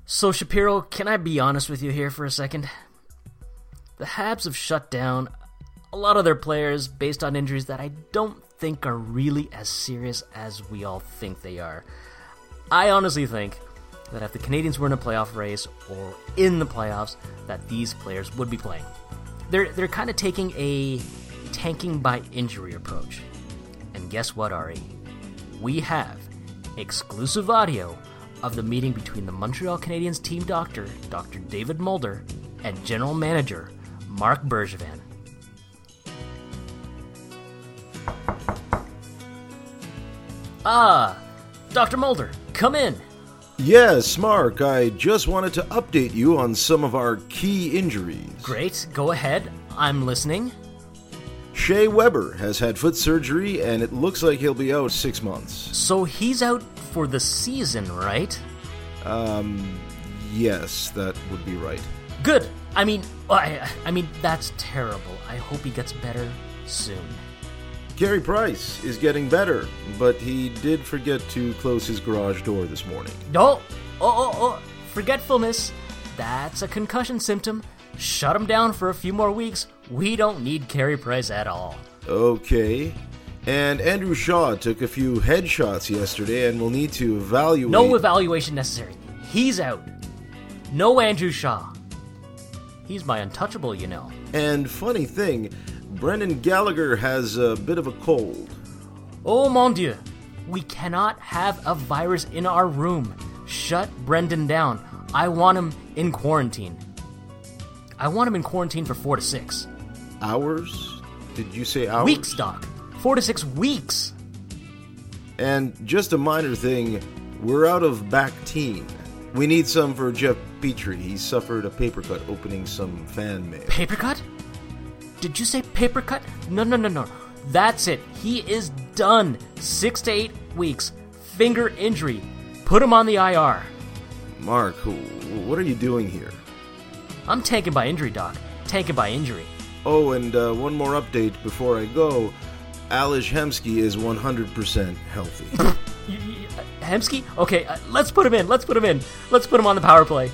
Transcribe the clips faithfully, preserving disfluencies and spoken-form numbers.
So, Shapiro, can I be honest with you here for a second? The Habs have shut down a lot of their players based on injuries that I don't think are really as serious as we all think they are. I honestly think that if the Canadiens were in a playoff race or in the playoffs, that these players would be playing. They're they're kind of taking a tanking by injury approach. And guess what, Ari? We have exclusive audio of the meeting between the Montreal Canadiens team doctor, Doctor David Mulder, and general manager Marc Bergevin. Ah, Doctor Mulder, come in. Yes, Mark, I just wanted to update you on some of our key injuries. Great, go ahead. I'm listening. Shea Weber has had foot surgery, and it looks like he'll be out six months. So he's out for the season, right? Um, yes, that would be right. Good. I mean, I, I mean, that's terrible. I hope he gets better soon. Carey Price is getting better, but he did forget to close his garage door this morning. No! Oh, oh, oh! Forgetfulness. That's a concussion symptom. Shut him down for a few more weeks. We don't need Carey Price at all. Okay. And Andrew Shaw took a few headshots yesterday and will need to evaluate... No evaluation necessary. He's out. No Andrew Shaw. He's my untouchable, you know. And funny thing, Brendan Gallagher has a bit of a cold. Oh mon dieu. We cannot have a virus in our room. Shut Brendan down. I want him in quarantine. I want him in quarantine for four to six. Hours? Did you say hours? Weeks, Doc. Four to six weeks. And just a minor thing, we're out of Bactine. We need some for Jeff Petrie. He suffered a paper cut opening some fan mail. Paper cut? Did you say paper cut? No, no, no, no. That's it. He is done. Six to eight weeks. Finger injury. Put him on the I R. Mark, what are you doing here? I'm taken by injury, Doc. Taken by injury. Oh, and uh, one more update before I go. Alish Hemsky is one hundred percent healthy. Hemsky? Okay, uh, let's put him in. Let's put him in. Let's put him on the power play.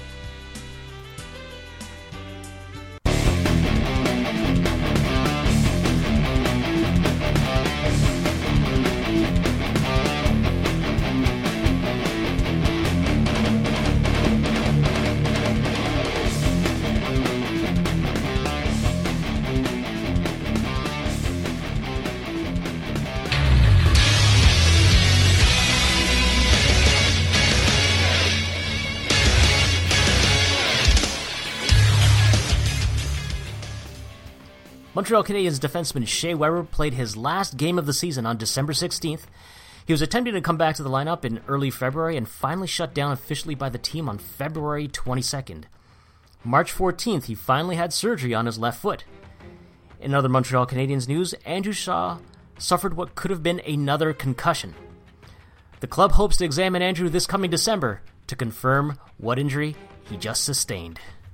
Montreal Canadiens defenseman Shea Weber played his last game of the season on December sixteenth. He was attempting to come back to the lineup in early February and finally shut down officially by the team on February twenty-second. March fourteenth, he finally had surgery on his left foot. In other Montreal Canadiens news, Andrew Shaw suffered what could have been another concussion. The club hopes to examine Andrew this coming December to confirm what injury he just sustained.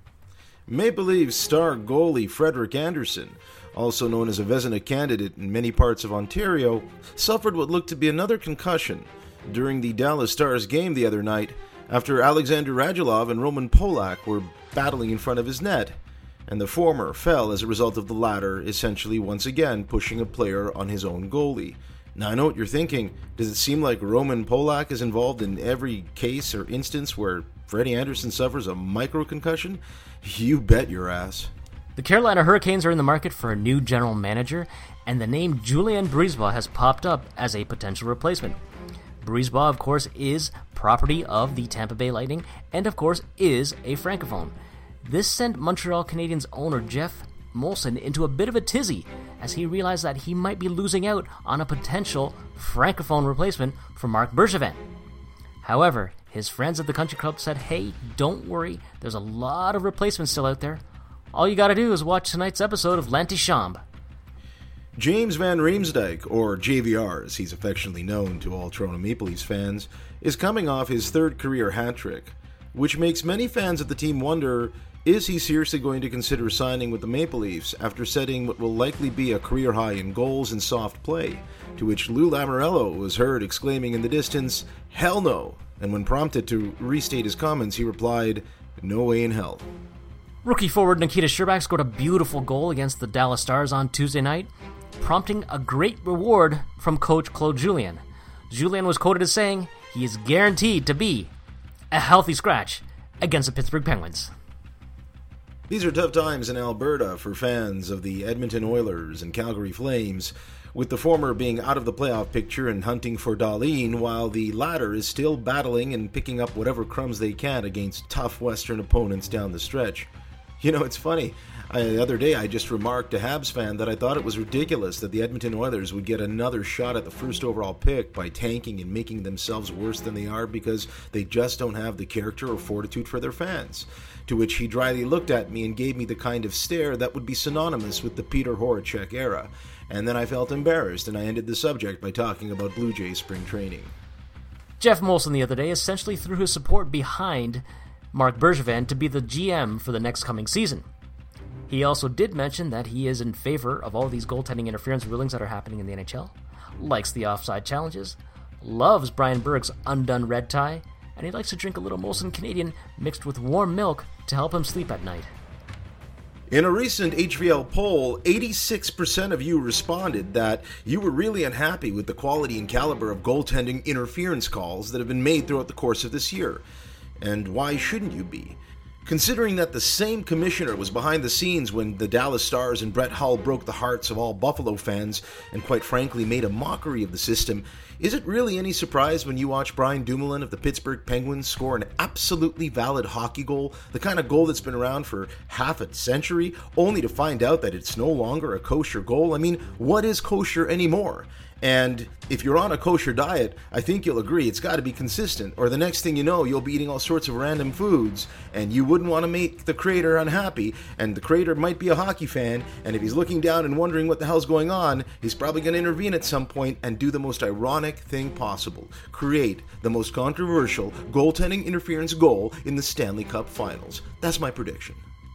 Maple Leafs star goalie Frederik Andersen, also known as a Vezina candidate in many parts of Ontario, suffered what looked to be another concussion during the Dallas Stars game the other night after Alexander Radulov and Roman Polak were battling in front of his net, and the former fell as a result of the latter essentially once again pushing a player on his own goalie. Now I know what you're thinking. Does it seem like Roman Polak is involved in every case or instance where Freddie Andersen suffers a micro-concussion? You bet your ass. The Carolina Hurricanes are in the market for a new general manager, and the name Julien Brisebois has popped up as a potential replacement. Brisebois, of course, is property of the Tampa Bay Lightning, and of course is a Francophone. This sent Montreal Canadiens owner Jeff Molson into a bit of a tizzy as he realized that he might be losing out on a potential Francophone replacement for Marc Bergevin. However, his friends at the country club said, hey, don't worry, there's a lot of replacements still out there. All you gotta do is watch tonight's episode of L'Antichambre. James Van Riemsdyk, or J V R as he's affectionately known to all Toronto Maple Leafs fans, is coming off his third career hat trick, which makes many fans of the team wonder Is he seriously going to consider signing with the Maple Leafs after setting what will likely be a career high in goals and soft play? To which Lou Lamoriello was heard exclaiming in the distance, "Hell no!" And when prompted to restate his comments, he replied, "No way in hell." Rookie forward Nikita Scherbak scored a beautiful goal against the Dallas Stars on Tuesday night, prompting a great reward from coach Claude Julien. Julien was quoted as saying he is guaranteed to be a healthy scratch against the Pittsburgh Penguins. These are tough times in Alberta for fans of the Edmonton Oilers and Calgary Flames, with the former being out of the playoff picture and hunting for Dahlin, while the latter is still battling and picking up whatever crumbs they can against tough Western opponents down the stretch. You know, it's funny. I, the other day I just remarked to Habs fan that I thought it was ridiculous that the Edmonton Oilers would get another shot at the first overall pick by tanking and making themselves worse than they are because they just don't have the character or fortitude for their fans. To which he dryly looked at me and gave me the kind of stare that would be synonymous with the Peter Horachek era. And then I felt embarrassed and I ended the subject by talking about Blue Jays spring training. Jeff Molson the other day essentially threw his support behind Marc Bergevin to be the G M for the next coming season. He also did mention that he is in favor of all these goaltending interference rulings that are happening in the N H L, likes the offside challenges, loves Brian Burke's undone red tie, and he likes to drink a little Molson Canadian mixed with warm milk to help him sleep at night. In a recent H V L poll, eighty-six percent of you responded that you were really unhappy with the quality and caliber of goaltending interference calls that have been made throughout the course of this year. And why shouldn't you be? Considering that the same commissioner was behind the scenes when the Dallas Stars and Brett Hull broke the hearts of all Buffalo fans and quite frankly made a mockery of the system, is it really any surprise when you watch Brian Dumoulin of the Pittsburgh Penguins score an absolutely valid hockey goal, the kind of goal that's been around for half a century, only to find out that it's no longer a kosher goal? I mean, what is kosher anymore? And if you're on a kosher diet, I think you'll agree it's got to be consistent, or the next thing you know, you'll be eating all sorts of random foods, and you wouldn't want to make the creator unhappy, and the creator might be a hockey fan, and if he's looking down and wondering what the hell's going on, he's probably going to intervene at some point and do the most ironic thing possible: create the most controversial goaltending interference goal in the Stanley Cup Finals. That's my prediction.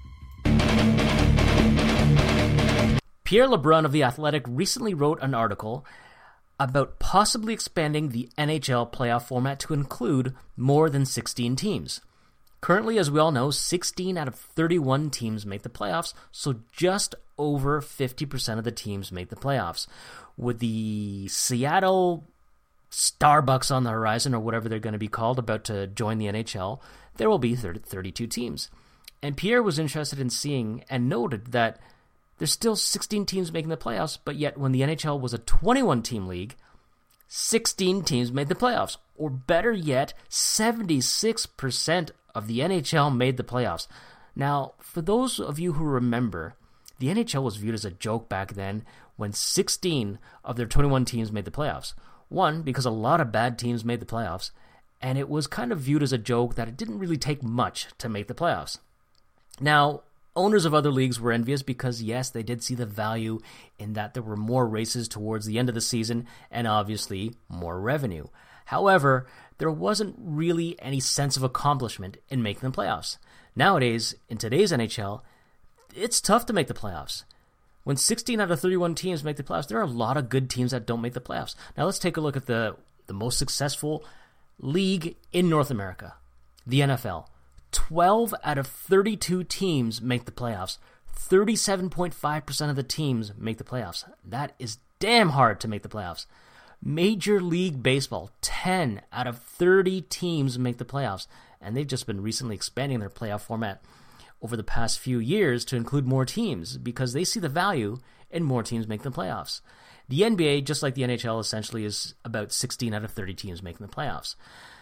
Pierre LeBrun of The Athletic recently wrote an article about possibly expanding the N H L playoff format to include more than sixteen teams. Currently, as we all know, sixteen out of thirty-one teams make the playoffs, so just over fifty percent of the teams make the playoffs. With the Seattle Starbucks on the horizon, or whatever they're going to be called, about to join the N H L, there will be thirty, thirty-two teams. And Pierre was interested in seeing and noted that there's still sixteen teams making the playoffs, but yet when the N H L was a twenty-one team league, sixteen teams made the playoffs. Or better yet, seventy-six percent of the N H L made the playoffs. Now, for those of you who remember, the N H L was viewed as a joke back then when sixteen of their twenty-one teams made the playoffs. One, because a lot of bad teams made the playoffs, and it was kind of viewed as a joke that it didn't really take much to make the playoffs. Now, owners of other leagues were envious because, yes, they did see the value in that there were more races towards the end of the season and obviously more revenue. However, there wasn't really any sense of accomplishment in making the playoffs. Nowadays, in today's N H L, it's tough to make the playoffs. When sixteen out of thirty-one teams make the playoffs, there are a lot of good teams that don't make the playoffs. Now let's take a look at the, the most successful league in North America, the N F L. twelve out of thirty-two teams make the playoffs. thirty-seven point five percent of the teams make the playoffs. That is damn hard to make the playoffs. Major League Baseball, ten out of thirty teams make the playoffs. And they've just been recently expanding their playoff format over the past few years to include more teams because they see the value in more teams making the playoffs. The N B A, just like the N H L, essentially is about sixteen out of thirty teams making the playoffs.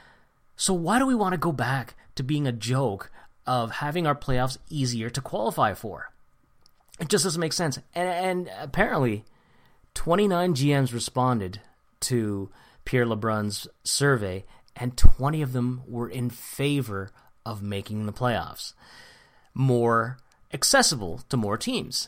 So why do we want to go back to being a joke of having our playoffs easier to qualify for? It just doesn't make sense. And, and apparently, twenty-nine G Ms responded to Pierre LeBrun's survey, and twenty of them were in favor of making the playoffs more accessible to more teams.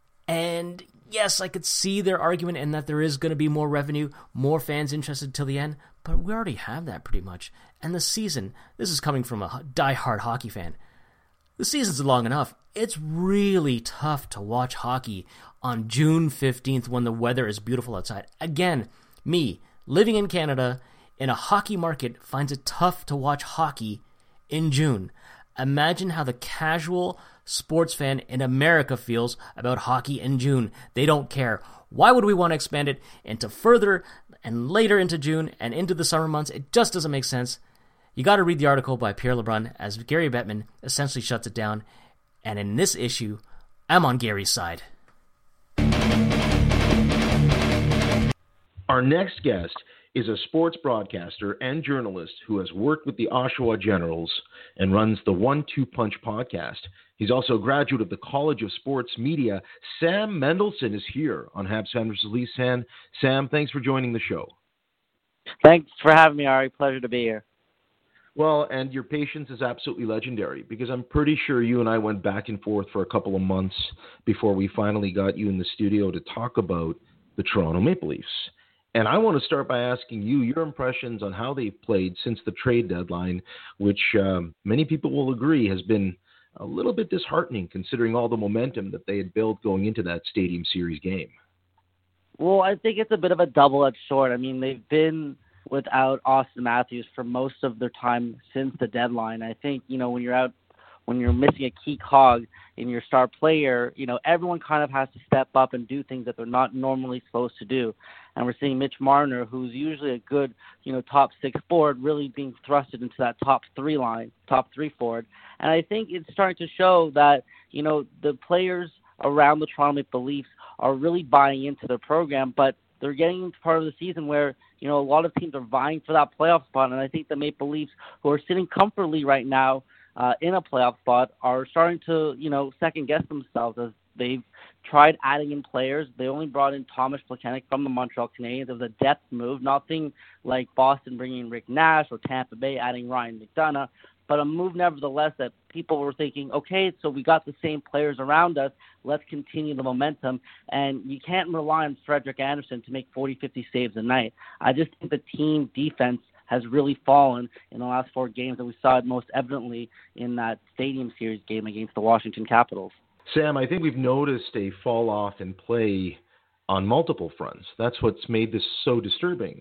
And yes, I could see their argument in that there is going to be more revenue, more fans interested till the end, but we already have that pretty much. And the season, this is coming from a die-hard hockey fan, The season's long enough. It's really tough to watch hockey on June fifteenth when the weather is beautiful outside. Again, me, living in Canada, in a hockey market, finds it tough to watch hockey in June. Imagine how the casual sports fan in America feels about hockey in June. They don't care. Why would we want to expand it into further and later into June and into the summer months? It just doesn't make sense. You got to read the article by Pierre LeBrun as Gary Bettman essentially shuts it down. And in this issue, I'm on Gary's side. Our next guest is a sports broadcaster and journalist who has worked with the Oshawa Generals and runs the One Two Punch podcast. He's also a graduate of the College of Sports Media. Sam Mendelson is here on Habs Fan versus Leafs. Sam, Sam, thanks for joining the show. Thanks for having me, Ari. Pleasure to be here. Well, and your patience is absolutely legendary because I'm pretty sure you and I went back and forth for a couple of months before we finally got you in the studio to talk about the Toronto Maple Leafs. And I want to start by asking you your impressions on how they've played since the trade deadline, which um, many people will agree has been a little bit disheartening considering all the momentum that they had built going into that Stadium Series game. Well, I think it's a bit of a double-edged sword. I mean, they've been without Austin Matthews for most of their time since the deadline. I think, you know, when you're out, when you're missing a key cog in your star player, you know, everyone kind of has to step up and do things that they're not normally supposed to do. And we're seeing Mitch Marner, who's usually a good, you know, top six forward, really being thrusted into that top three line, top three forward. And I think it's starting to show that, you know, the players around the Toronto Maple Leafs are really buying into their program, but they're getting into part of the season where, you know, a lot of teams are vying for that playoff spot. And I think the Maple Leafs, who are sitting comfortably right now uh, in a playoff spot, are starting to, you know, second-guess themselves as they've tried adding in players. They only brought in Thomas Plekanec from the Montreal Canadiens. It was a depth move, nothing like Boston bringing in Rick Nash or Tampa Bay adding Ryan McDonough, but a move nevertheless that people were thinking, okay, so we got the same players around us, let's continue the momentum. And you can't rely on Frederik Andersen to make forty, fifty saves a night. I just think the team defense has really fallen in the last four games, and we saw it most evidently in that Stadium Series game against the Washington Capitals. Sam, I think we've noticed a fall off in play on multiple fronts. That's what's made this so disturbing.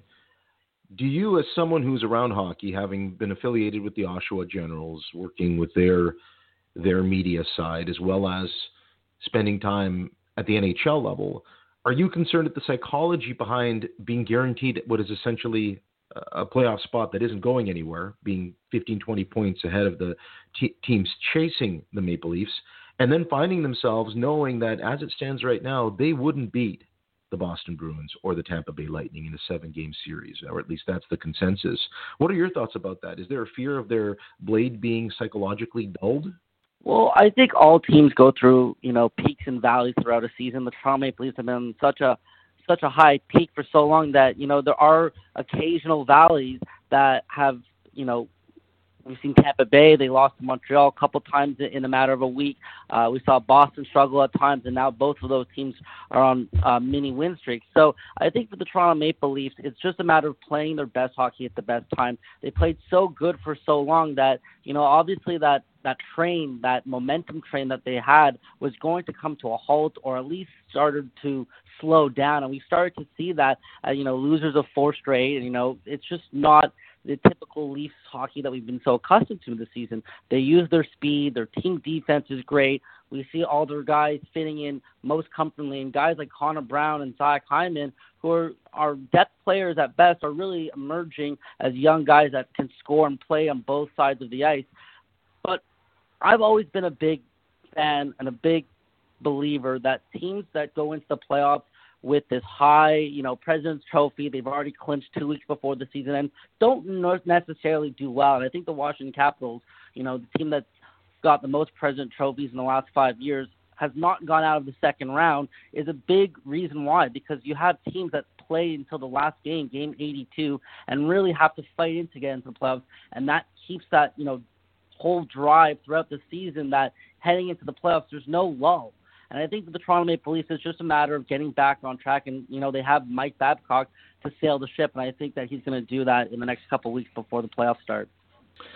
Do you, as someone who's around hockey, having been affiliated with the Oshawa Generals, working with their their media side, as well as spending time at the N H L level, are you concerned at the psychology behind being guaranteed what is essentially a playoff spot that isn't going anywhere, being fifteen, twenty points ahead of the t- teams chasing the Maple Leafs, and then finding themselves knowing that as it stands right now, they wouldn't beat the Boston Bruins or the Tampa Bay Lightning in a seven-game series, or at least that's the consensus. What are your thoughts about that? Is there a fear of their blade being psychologically dulled? Well, I think all teams go through, you know, peaks and valleys throughout a season. The Toronto Maple Leafs have been on such a such a high peak for so long that, you know, there are occasional valleys that have, you know, we've seen Tampa Bay, they lost to Montreal a couple times in a matter of a week. Uh, we saw Boston struggle at times, and now both of those teams are on uh, mini win streaks. So I think for the Toronto Maple Leafs, it's just a matter of playing their best hockey at the best time. They played so good for so long that, you know, obviously that, that train, that momentum train that they had was going to come to a halt, or at least started to slow down. And we started to see that, uh, you know, losers of four straight, and, you know, it's just not the typical Leafs hockey that we've been so accustomed to this season. They use their speed. Their team defense is great. We see all their guys fitting in most comfortably, and guys like Connor Brown and Zach Hyman, who are, are depth players at best, are really emerging as young guys that can score and play on both sides of the ice. But I've always been a big fan and a big believer that teams that go into the playoffs with this high, you know, President's Trophy, they've already clinched two weeks before the season ends, don't necessarily do well. And I think the Washington Capitals, you know, the team that's got the most President's Trophies in the last five years, has not gone out of the second round, is a big reason why, because you have teams that play until the last game, game eighty-two, and really have to fight in to get into the playoffs. And that keeps that, you know, whole drive throughout the season, that heading into the playoffs, there's no lull. And I think for the Toronto Maple Leafs, it's just a matter of getting back on track. And, you know, they have Mike Babcock to sail the ship, and I think that he's going to do that in the next couple of weeks before the playoffs start.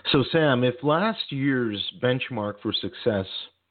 So, Sam, if last year's benchmark for success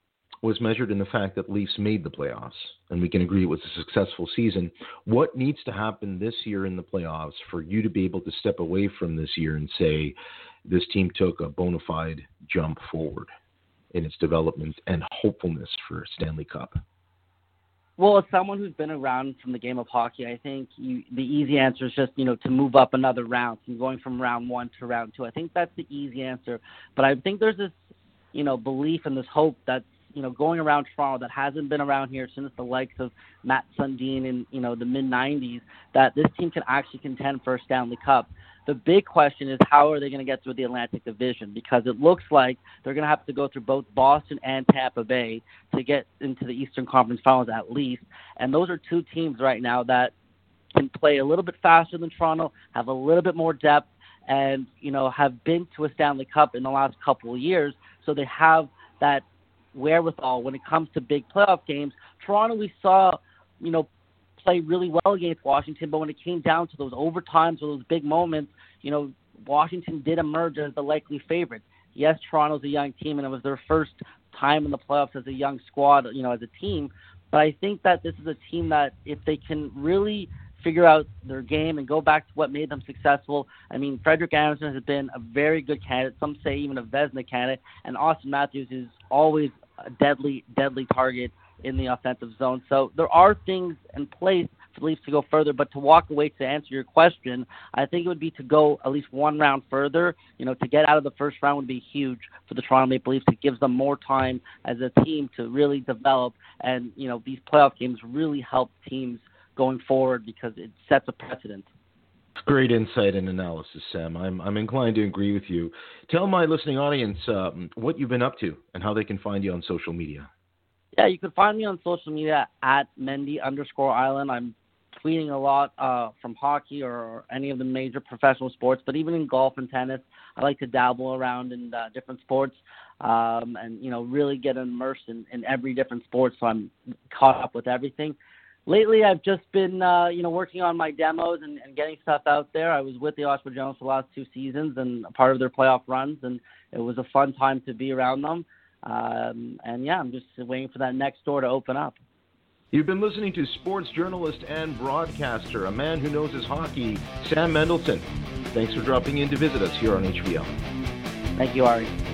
was measured in the fact that Leafs made the playoffs, and we can agree it was a successful season, what needs to happen this year in the playoffs for you to be able to step away from this year and say this team took a bona fide jump forward in its development and hopefulness for Stanley Cup? Well, as someone who's been around from the game of hockey, I think you, the easy answer is just, you know, to move up another round, from going from round one to round two. I think that's the easy answer. But I think there's this, you know, belief and this hope that, you know, going around Toronto that hasn't been around here since the likes of Matt Sundin in, you know, the mid nineties, that this team can actually contend for a Stanley Cup. The big question is, how are they going to get through the Atlantic Division? Because it looks like they're going to have to go through both Boston and Tampa Bay to get into the Eastern Conference Finals at least. And those are two teams right now that can play a little bit faster than Toronto, have a little bit more depth, and, you know, have been to a Stanley Cup in the last couple of years. So they have that wherewithal when it comes to big playoff games. Toronto, we saw, you know, play really well against Washington, but when it came down to those overtimes or those big moments, you know, Washington did emerge as the likely favorite. Yes, Toronto's a young team, and it was their first time in the playoffs as a young squad, you know, as a team. But I think that this is a team that if they can really figure out their game and go back to what made them successful. I mean, Frederik Andersen has been a very good candidate. Some say even a Vezina candidate. And Auston Matthews is always a deadly, deadly target in the offensive zone. So there are things in place for the Leafs to go further, but to walk away, to answer your question, I think it would be to go at least one round further. You know, to get out of the first round would be huge for the Toronto Maple Leafs. It gives them more time as a team to really develop, and, you know, these playoff games really help teams going forward because it sets a precedent. Great insight and analysis, Sam. I'm I'm inclined to agree with you. Tell my listening audience um, what you've been up to and how they can find you on social media. Yeah, you can find me on social media at Mendy underscore Island. I'm tweeting a lot uh, from hockey or any of the major professional sports, but even in golf and tennis, I like to dabble around in uh, different sports um, and, you know, really get immersed in, in every different sport, so I'm caught up with everything. Lately, I've just been, uh, you know, working on my demos and, and getting stuff out there. I was with the Ottawa Generals for the last two seasons and a part of their playoff runs, and it was a fun time to be around them. Um, and, yeah, I'm just waiting for that next door to open up. You've been listening to sports journalist and broadcaster, a man who knows his hockey, Sam Mendelson. Thanks for dropping in to visit us here on H B L. Thank you, Ari.